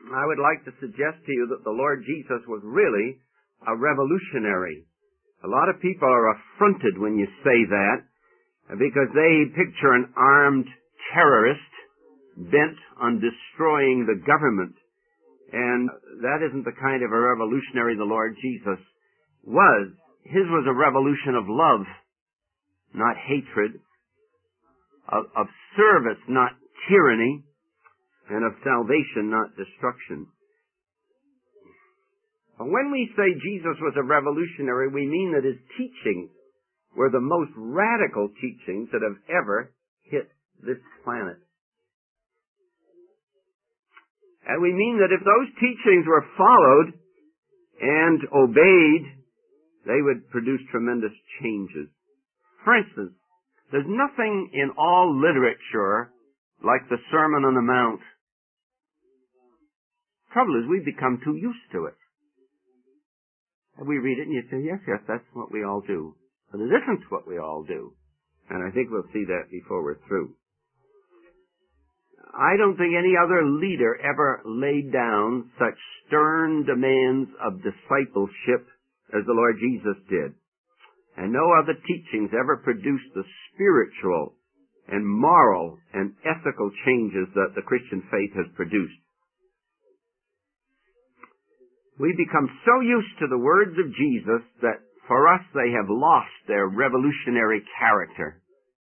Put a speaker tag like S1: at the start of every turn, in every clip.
S1: I would like to suggest to you that the Lord Jesus was really a revolutionary. A lot of people are affronted when you say that because they picture an armed terrorist bent on destroying the government. And that isn't the kind of a revolutionary the Lord Jesus was. His was a revolution of love, not hatred, of service, not tyranny, and of salvation, not destruction. But when we say Jesus was a revolutionary, we mean that his teachings were the most radical teachings that have ever hit this planet. And we mean that if those teachings were followed and obeyed, they would produce tremendous changes. For instance, there's nothing in all literature like the Sermon on the Mount. Trouble is, we've become too used to it. And we read it and you say, yes, that's what we all do. But it isn't what we all do. And I think we'll see that before we're through. I don't think any other leader ever laid down such stern demands of discipleship as the Lord Jesus did. And no other teachings ever produced the spiritual and moral and ethical changes that the Christian faith has produced. We become so used to the words of Jesus that for us they have lost their revolutionary character.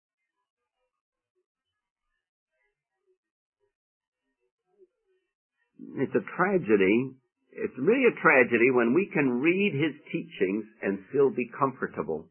S1: It's a tragedy. It's really a tragedy when we can read his teachings and still be comfortable.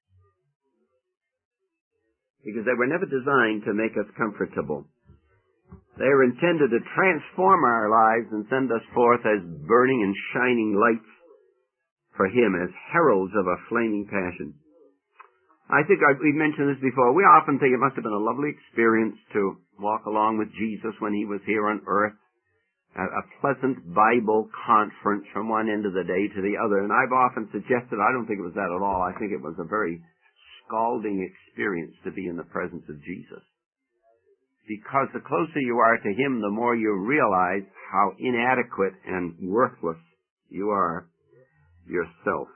S1: Because they were never designed to make us comfortable. They are intended to transform our lives and send us forth as burning and shining lights for him, as heralds of a flaming passion. I think we've mentioned this before. We often think it must have been a lovely experience to walk along with Jesus when he was here on earth. A pleasant Bible conference from one end of the day to the other. And I've often suggested, I don't think it was that at all. I think it was a very scalding experience to be in the presence of Jesus. Because the closer you are to him, the more you realize how inadequate and worthless you are yourself.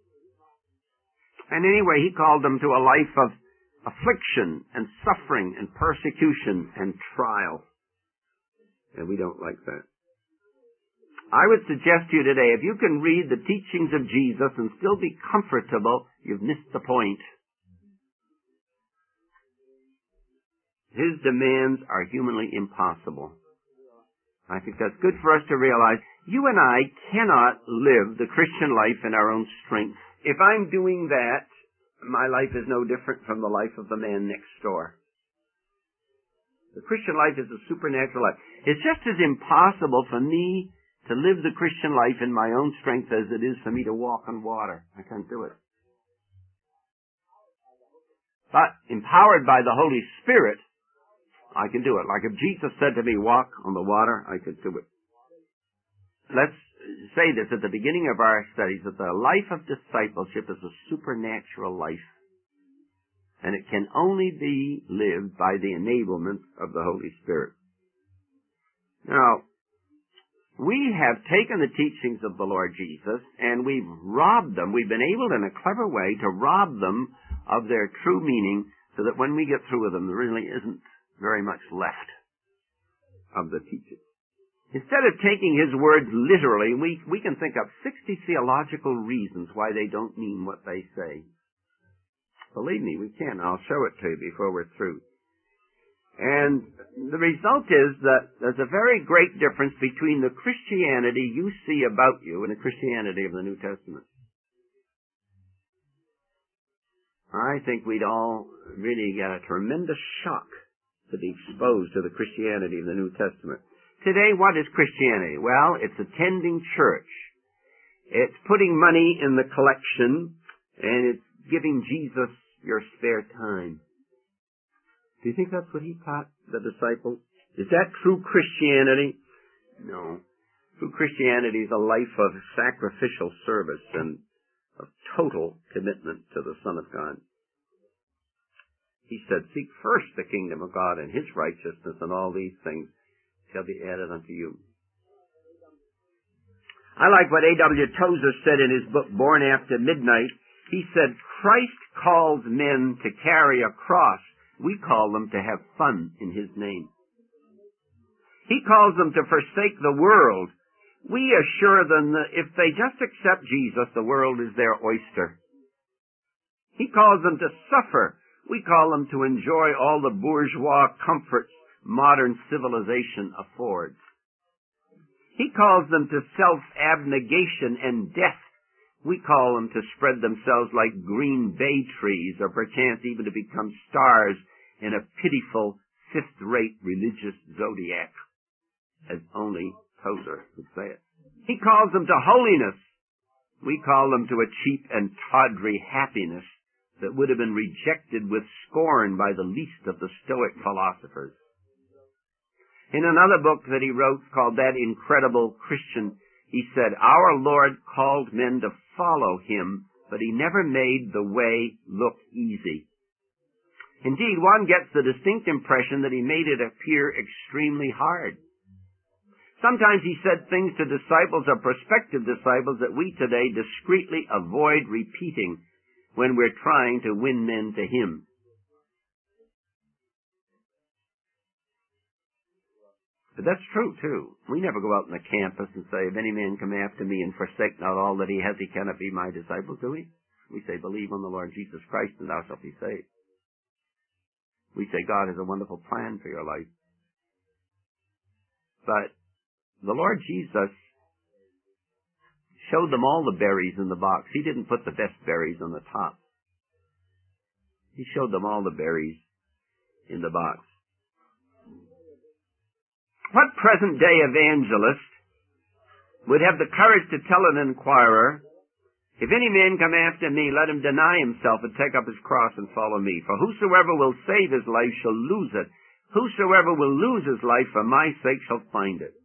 S1: And anyway, he called them to a life of affliction and suffering and persecution and trial. And we don't like that. I would suggest to you today, if you can read the teachings of Jesus and still be comfortable, you've missed the point. His demands are humanly impossible. I think that's good for us to realize. You and I cannot live the Christian life in our own strength. If I'm doing that, my life is no different from the life of the man next door. The Christian life is a supernatural life. It's just as impossible for me to live the Christian life in my own strength as it is for me to walk on water. I can't do it. But empowered by the Holy Spirit, I can do it. Like if Jesus said to me, walk on the water, I could do it. Let's say this at the beginning of our studies, that the life of discipleship is a supernatural life. And it can only be lived by the enablement of the Holy Spirit. Now, we have taken the teachings of the Lord Jesus and we've robbed them. We've been able in a clever way to rob them of their true meaning so that when we get through with them, there really isn't very much left of the teaching. Instead of taking his words literally, we can think of 60 theological reasons why they don't mean what they say. Believe me, we can. I'll show it to you before we're through. And the result is that there's a very great difference between the Christianity you see about you and the Christianity of the New Testament. I think we'd all really get a tremendous shock to be exposed to the Christianity of the New Testament. Today, what is Christianity? Well, it's attending church. It's putting money in the collection, and it's giving Jesus your spare time. Do you think that's what he taught the disciples? Is that true Christianity? No. True Christianity is a life of sacrificial service and of total commitment to the Son of God. He said, seek first the kingdom of God and his righteousness, and all these things shall be added unto you. I like what A.W. Tozer said in his book, Born After Midnight. He said, Christ calls men to carry a cross. We call them to have fun in His name. He calls them to forsake the world. We assure them that if they just accept Jesus, the world is their oyster. He calls them to suffer. We call them to enjoy all the bourgeois comforts modern civilization affords. He calls them to self-abnegation and death. We call them to spread themselves like green bay trees, or perchance even to become stars in a pitiful, fifth-rate religious zodiac, as only Tozer could say it. He calls them to holiness. We call them to a cheap and tawdry happiness that would have been rejected with scorn by the least of the Stoic philosophers. In another book that he wrote called That Incredible Christian, he said, Our Lord called men to follow Him, but He never made the way look easy. Indeed, one gets the distinct impression that He made it appear extremely hard. Sometimes He said things to disciples or prospective disciples that we today discreetly avoid repeating when we're trying to win men to Him. But that's true, too. We never go out on the campus and say, if any man come after me and forsake not all that he has, he cannot be my disciple, do we? We say, believe on the Lord Jesus Christ and thou shalt be saved. We say, God has a wonderful plan for your life. But the Lord Jesus showed them all the berries in the box. He didn't put the best berries on the top. He showed them all the berries in the box. What present-day evangelist would have the courage to tell an inquirer, if any man come after me, let him deny himself and take up his cross and follow me. For whosoever will save his life shall lose it. Whosoever will lose his life for my sake shall find it.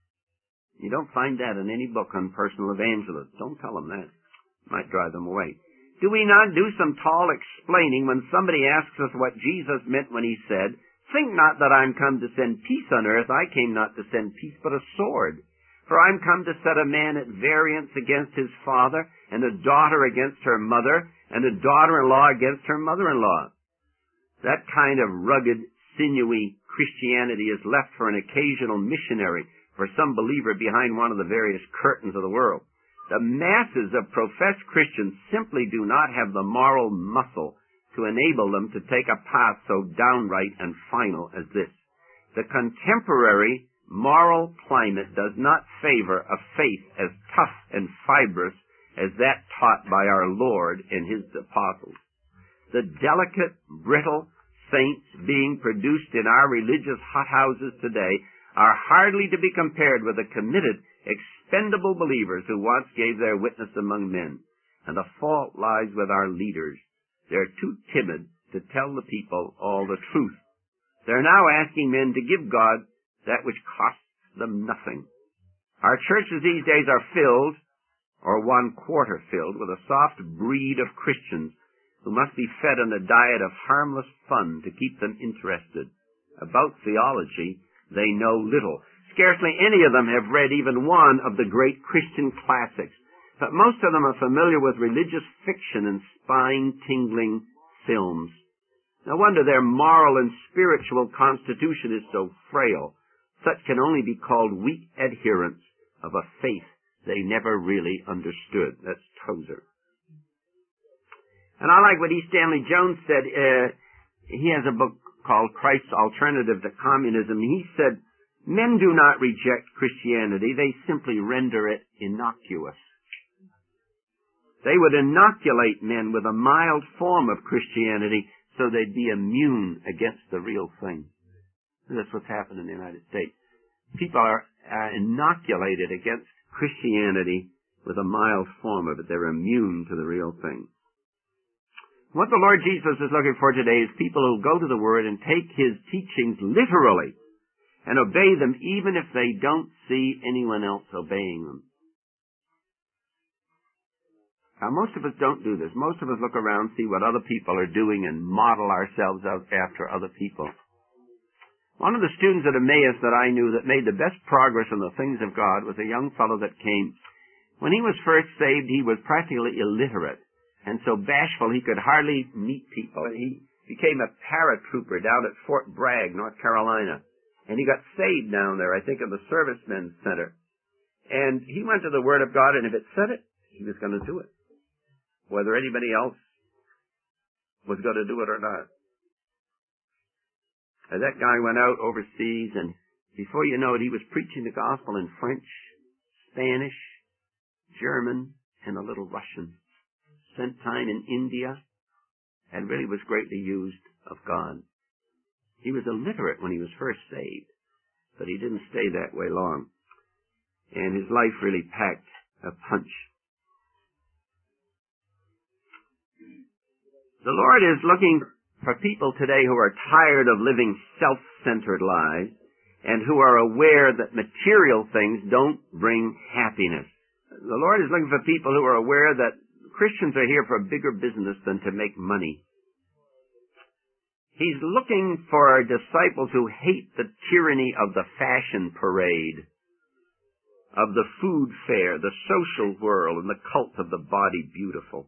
S1: You don't find that in any book on personal evangelism. Don't tell them that. It might drive them away. Do we not do some tall explaining when somebody asks us what Jesus meant when He said, Think not that I am come to send peace on earth. I came not to send peace, but a sword. For I am come to set a man at variance against his father, and a daughter against her mother, and a daughter-in-law against her mother-in-law. That kind of rugged, sinewy Christianity is left for an occasional missionary, for some believer behind one of the various curtains of the world. The masses of professed Christians simply do not have the moral muscle to enable them to take a path so downright and final as this. The contemporary moral climate does not favor a faith as tough and fibrous as that taught by our Lord and His apostles. The delicate, brittle saints being produced in our religious hothouses today are hardly to be compared with the committed, expendable believers who once gave their witness among men. And the fault lies with our leaders. They're too timid to tell the people all the truth. They're now asking men to give God that which costs them nothing. Our churches these days are filled, or 1/4 filled, with a soft breed of Christians who must be fed on a diet of harmless fun to keep them interested. About theology, they know little. Scarcely any of them have read even one of the great Christian classics. But most of them are familiar with religious fiction and spine-tingling films. No wonder their moral and spiritual constitution is so frail. Such can only be called weak adherents of a faith they never really understood. That's Tozer. And I like what E. Stanley Jones said. He has a book called Christ's Alternative to Communism. He said, men do not reject Christianity. They simply render it innocuous. They would inoculate men with a mild form of Christianity so they'd be immune against the real thing. That's what's happened in the United States. People are inoculated against Christianity with a mild form of it. They're immune to the real thing. What the Lord Jesus is looking for today is people who go to the Word and take His teachings literally and obey them even if they don't see anyone else obeying them. Now, most of us don't do this. Most of us look around, see what other people are doing, and model ourselves out after other people. One of the students at Emmaus that I knew that made the best progress in the things of God was a young fellow that came When he was first saved, he was practically illiterate, and so bashful he could hardly meet people. He became a paratrooper down at Fort Bragg, North Carolina, and he got saved down there, I think, at the Servicemen's Center. And he went to the Word of God, and if it said it, he was going to do it, whether anybody else was going to do it or not. And that guy went out overseas, and before you know it, he was preaching the gospel in French, Spanish, German, and a little Russian. Spent time in India, and really was greatly used of God. He was illiterate when he was first saved, but he didn't stay that way long. And his life really packed a punch. The Lord is looking for people today who are tired of living self-centered lives and who are aware that material things don't bring happiness. The Lord is looking for people who are aware that Christians are here for a bigger business than to make money. He's looking for disciples who hate the tyranny of the fashion parade, of the food fair, the social whirl, and the cult of the body beautiful.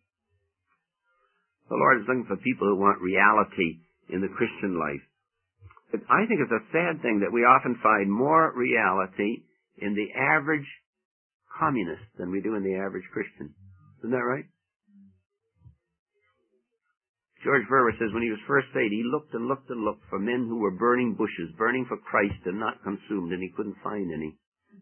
S1: The Lord is looking for people who want reality in the Christian life. I think it's a sad thing that we often find more reality in the average communist than we do in the average Christian. Isn't that right? George Verwer says when he was first saved, he looked and looked and looked for men who were burning bushes, burning for Christ and not consumed, and he couldn't find any.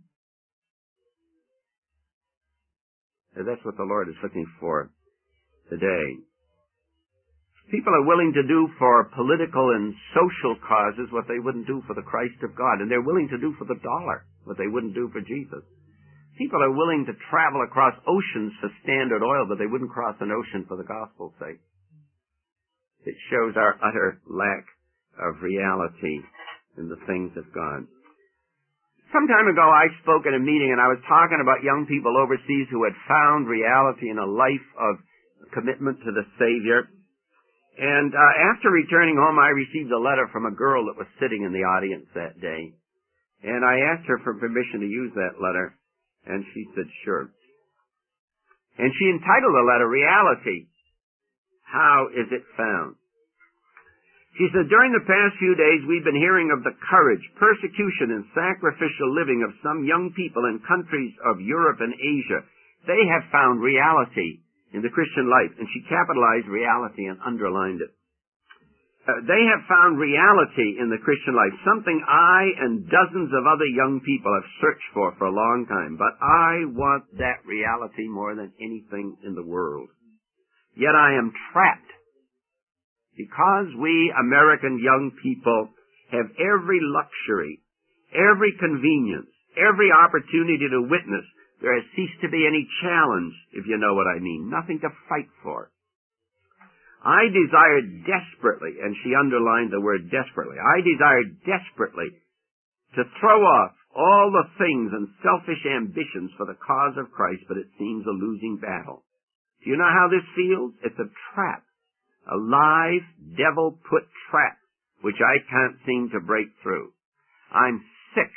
S1: And that's what the Lord is looking for today. People are willing to do for political and social causes what they wouldn't do for the Christ of God, and they're willing to do for the dollar what they wouldn't do for Jesus. People are willing to travel across oceans for Standard Oil, but they wouldn't cross an ocean for the gospel's sake. It shows our utter lack of reality in the things of God. Some time ago, I spoke at a meeting, and I was talking about young people overseas who had found reality in a life of commitment to the Savior. And after returning home, I received a letter from a girl that was sitting in the audience that day. And I asked her for permission to use that letter, and she said, sure. And she entitled the letter, Reality. How is it found? She said, during the past few days, we've been hearing of the courage, persecution, and sacrificial living of some young people in countries of Europe and Asia. They have found reality in the Christian life, and she capitalized reality and underlined it. They have found reality in the Christian life, something I and dozens of other young people have searched for a long time, but I want that reality more than anything in the world. Yet I am trapped because we American young people have every luxury, every convenience, every opportunity to witness. There has ceased to be any challenge, if you know what I mean. Nothing to fight for. I desired desperately, and she underlined the word desperately, I desired desperately to throw off all the things and selfish ambitions for the cause of Christ, but it seems a losing battle. Do you know how this feels? It's a trap. A live, devil-put trap, which I can't seem to break through. I'm sick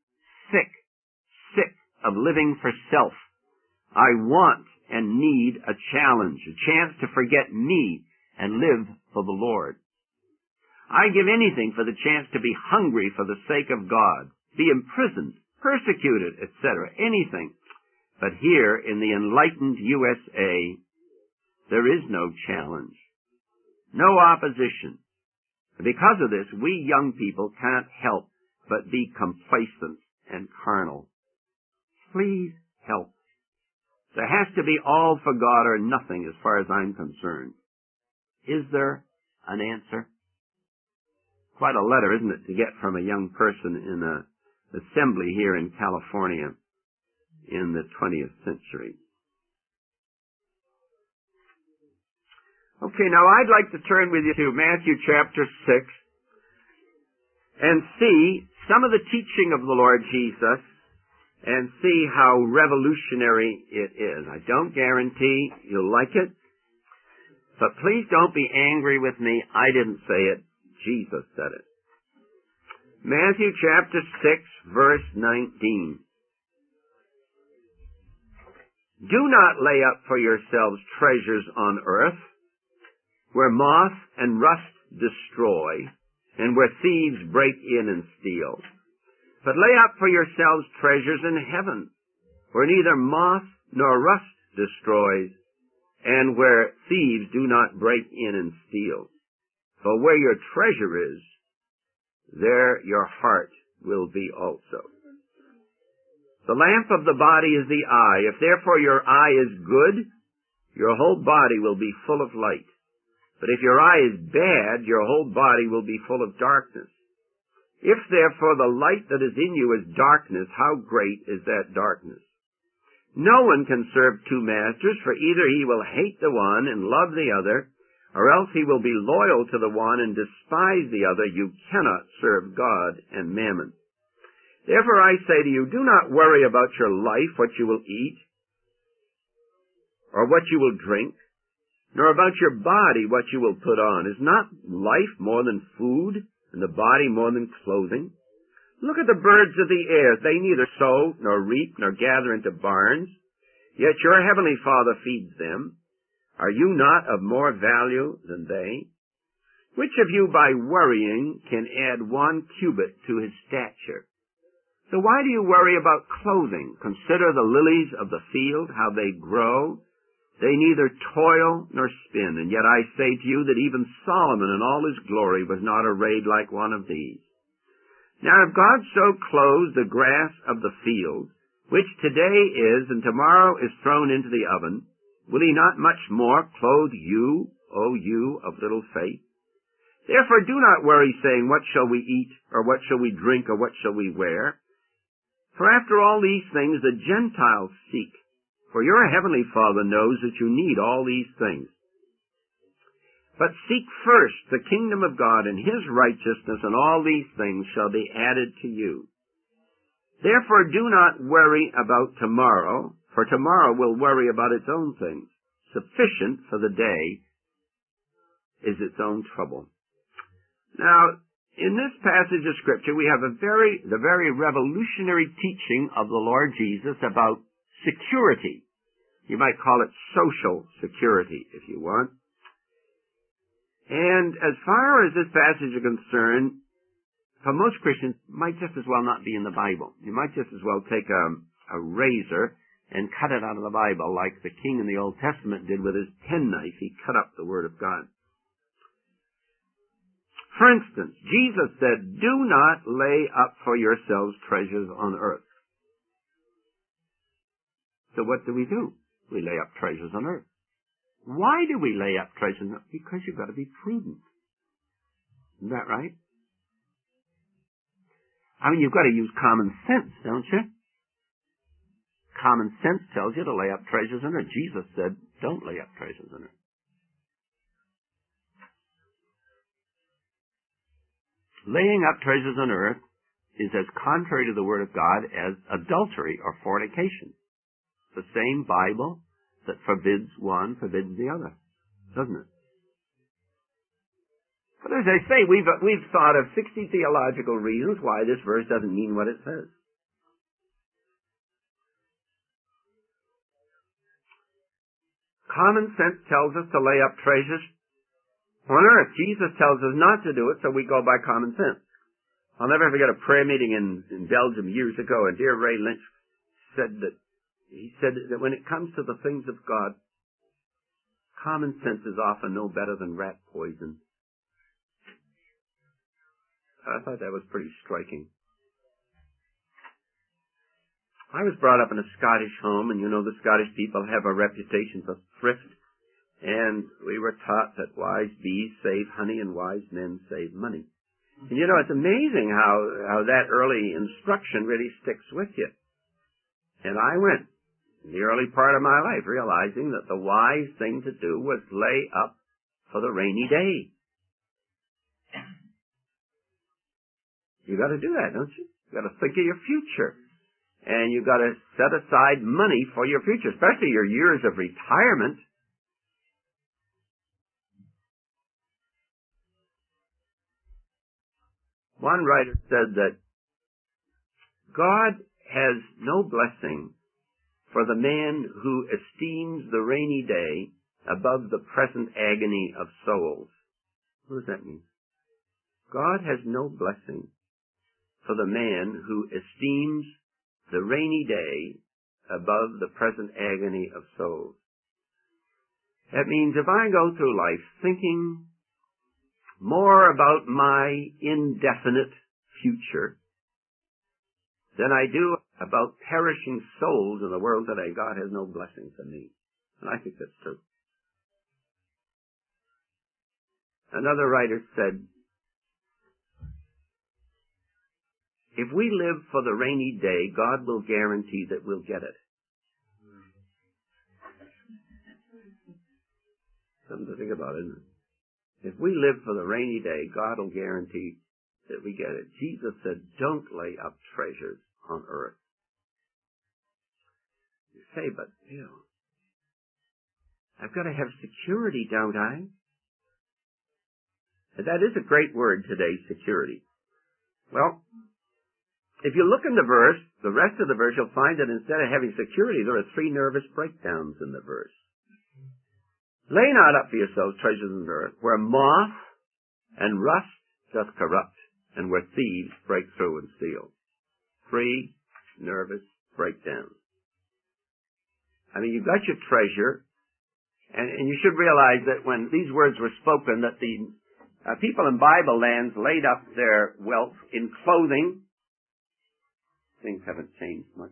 S1: of living for self. I want and need a challenge, a chance to forget me and live for the Lord. I give anything for the chance to be hungry for the sake of God, be imprisoned, persecuted, etc., anything. But here in the enlightened USA, there is no challenge, no opposition. Because of this, we young people can't help but be complacent and carnal. Please help. There has to be all for God or nothing as far as I'm concerned. Is there an answer? Quite a letter, isn't it, to get from a young person in an assembly here in California in the 20th century. Okay, now I'd like to turn with you to Matthew chapter 6 and see some of the teaching of the Lord Jesus and see how revolutionary it is. I don't guarantee you'll like it, but please don't be angry with me. I didn't say it. Jesus said it. Matthew chapter 6, verse 19. Do not lay up for yourselves treasures on earth, where moth and rust destroy, and where thieves break in and steal. But lay up for yourselves treasures in heaven, where neither moth nor rust destroys, and where thieves do not break in and steal. For where your treasure is, there your heart will be also. The lamp of the body is the eye. If therefore your eye is good, your whole body will be full of light. But if your eye is bad, your whole body will be full of darkness. If therefore the light that is in you is darkness, how great is that darkness? No one can serve two masters, for either he will hate the one and love the other, or else he will be loyal to the one and despise the other. You cannot serve God and mammon. Therefore I say to you, do not worry about your life, what you will eat, or what you will drink, nor about your body, what you will put on. Is not life more than food, and the body more than clothing? Look at the birds of the air. They neither sow, nor reap, nor gather into barns, yet your heavenly Father feeds them. Are you not of more value than they? Which of you by worrying can add 1 cubit to his stature? So why do you worry about clothing? Consider the lilies of the field, how they grow. They neither toil nor spin, and yet I say to you that even Solomon in all his glory was not arrayed like one of these. Now if God so clothes the grass of the field, which today is and tomorrow is thrown into the oven, will he not much more clothe you, O you of little faith? Therefore do not worry, saying, what shall we eat, or what shall we drink, or what shall we wear? For after all these things the Gentiles seek. For your heavenly Father knows that you need all these things. But seek first the kingdom of God and his righteousness, and all these things shall be added to you. Therefore do not worry about tomorrow, for tomorrow will worry about its own things. Sufficient for the day is its own trouble. Now, in this passage of Scripture, we have the very revolutionary teaching of the Lord Jesus about security. You might call it social security, if you want. And as far as this passage is concerned, for most Christians, it might just as well not be in the Bible. You might just as well take a razor and cut it out of the Bible, like the king in the Old Testament did with his penknife. He cut up the Word of God. For instance, Jesus said, do not lay up for yourselves treasures on earth. So what do? We lay up treasures on earth. Why do we lay up treasures on earth? Because you've got to be prudent. Isn't that right? I mean, you've got to use common sense, don't you? Common sense tells you to lay up treasures on earth. Jesus said, don't lay up treasures on earth. Laying up treasures on earth is as contrary to the Word of God as adultery or fornication. The same Bible that forbids one forbids the other, doesn't it? But as I say, we've thought of 60 theological reasons why this verse doesn't mean what it says. Common sense tells us to lay up treasures on earth. Jesus tells us not to do it, so we go by common sense. I'll never forget a prayer meeting in Belgium years ago, and dear Ray Lynch said that when it comes to the things of God, common sense is often no better than rat poison. I thought that was pretty striking. I was brought up in a Scottish home, and you know the Scottish people have a reputation for thrift. And we were taught that wise bees save honey and wise men save money. And you know, it's amazing how that early instruction really sticks with you. And I went in the early part of my life realizing that the wise thing to do was lay up for the rainy day. You got to do that, don't you? You got to think of your future. And you got to set aside money for your future, especially your years of retirement. One writer said that God has no blessing for the man who esteems the rainy day above the present agony of souls. What does that mean? God has no blessing for the man who esteems the rainy day above the present agony of souls. That means if I go through life thinking more about my indefinite future than I do about perishing souls in the world today, God has no blessing for me. And I think that's true. Another writer said, if we live for the rainy day, God will guarantee that we'll get it. Something to think about, isn't it? If we live for the rainy day, God will guarantee that we get it. Jesus said, don't lay up treasures on earth. You say, but, I've got to have security, don't I? And that is a great word today, security. Well, if you look in the verse, the rest of the verse, you'll find that instead of having security, there are 3 nervous breakdowns in the verse. Lay not up for yourselves treasures on earth, where moth and rust doth corrupt, and where thieves break through and steal. 3 nervous breakdowns. I mean, you've got your treasure, and you should realize that when these words were spoken, that the people in Bible lands laid up their wealth in clothing. Things haven't changed much.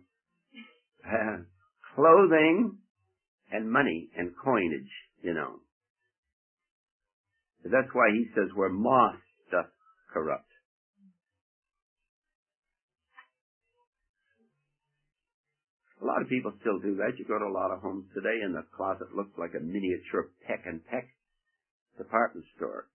S1: Clothing and money and coinage, That's why he says where moth doth corrupt. A lot of people still do that. You go to a lot of homes today and the closet looks like a miniature Peck and Peck department store,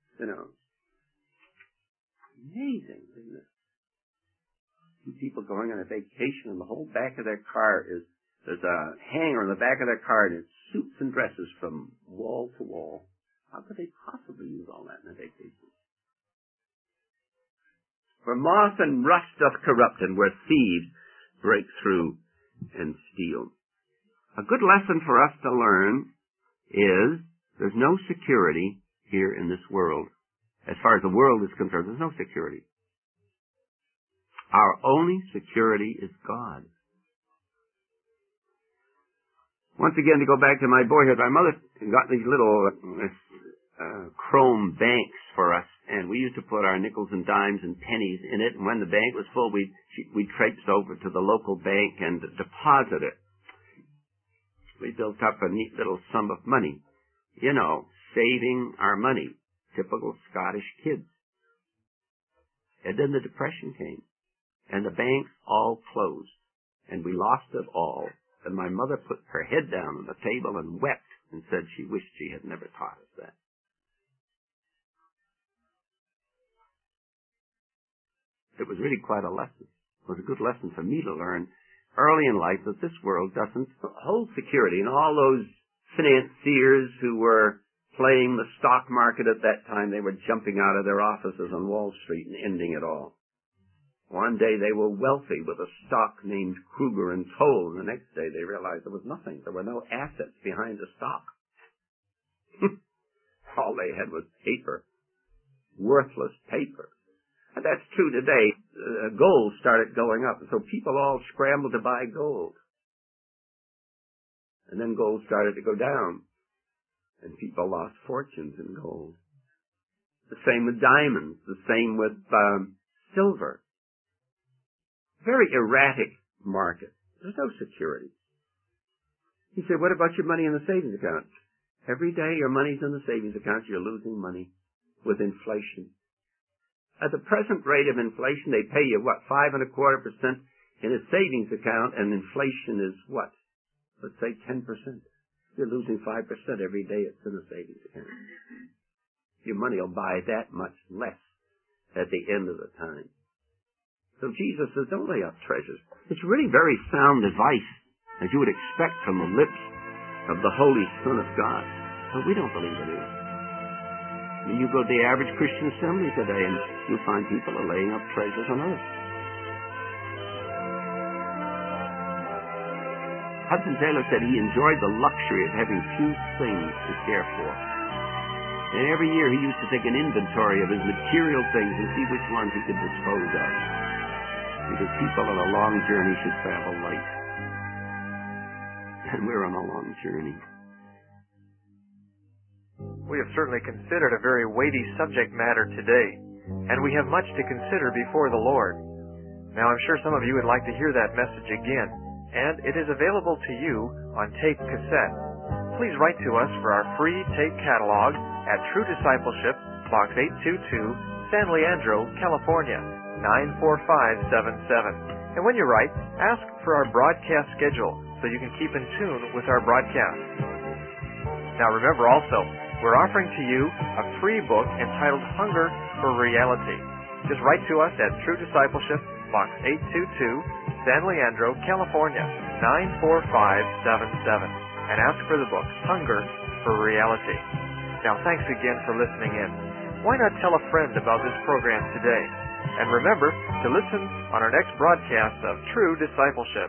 S1: Amazing, isn't it? See people going on a vacation and the whole back of their car there's a hanger on the back of their car and it's suits and dresses from wall to wall. How could they possibly use all that in a vacation? Where moth and rust doth corrupt, and where thieves break through and steal. A good lesson for us to learn is there's no security here in this world. As far as the world is concerned, there's no security. Our only security is God. Once again, to go back to my boyhood, my mother got these little chrome banks for us, and we used to put our nickels and dimes and pennies in it, and when the bank was full, we'd traipse over to the local bank and deposit it. We built up a neat little sum of money, saving our money, typical Scottish kids. And then the Depression came, and the banks all closed, and we lost it all. And my mother put her head down on the table and wept and said she wished she had never taught us that. It was really quite a lesson. It was a good lesson for me to learn early in life that this world doesn't hold security. And all those financiers who were playing the stock market at that time, they were jumping out of their offices on Wall Street and ending it all. One day they were wealthy with a stock named Kruger and Toll, and the next day they realized there was nothing. There were no assets behind the stock. All they had was paper. Worthless paper. And that's true today. Gold started going up, and so people all scrambled to buy gold. And then gold started to go down, and people lost fortunes in gold. The same with diamonds, the same with silver. Very erratic market. There's no security. You say, what about your money in the savings account? Every day your money's in the savings account, you're losing money with inflation. At the present rate of inflation, they pay you, 5.25% in a savings account, and inflation is what? Let's say 10%. You're losing 5% every day it's in a savings account. Your money will buy that much less at the end of the time. So Jesus says, don't lay up treasures. It's really very sound advice, as you would expect from the lips of the Holy Son of God. But we don't believe it is. I mean, you go to the average Christian assembly today, and you'll find people are laying up treasures on earth. Hudson Taylor said he enjoyed the luxury of having few things to care for. And every year he used to take an inventory of his material things and see which ones he could dispose of. Because people on a long journey should travel light. And we're on a long journey.
S2: We have certainly considered a very weighty subject matter today, and we have much to consider before the Lord. Now, I'm sure some of you would like to hear that message again, and it is available to you on tape cassette. Please write to us for our free tape catalog at True Discipleship, Box 822, San Leandro, California, 94577. And when you write, ask for our broadcast schedule so you can keep in tune with our broadcast. Now remember also, we're offering to you a free book entitled Hunger for Reality. Just write to us at True Discipleship, Box 822, San Leandro, California, 94577, and ask for the book, Hunger for Reality. Now, thanks again for listening in. Why not tell a friend about this program today? And remember to listen on our next broadcast of True Discipleship.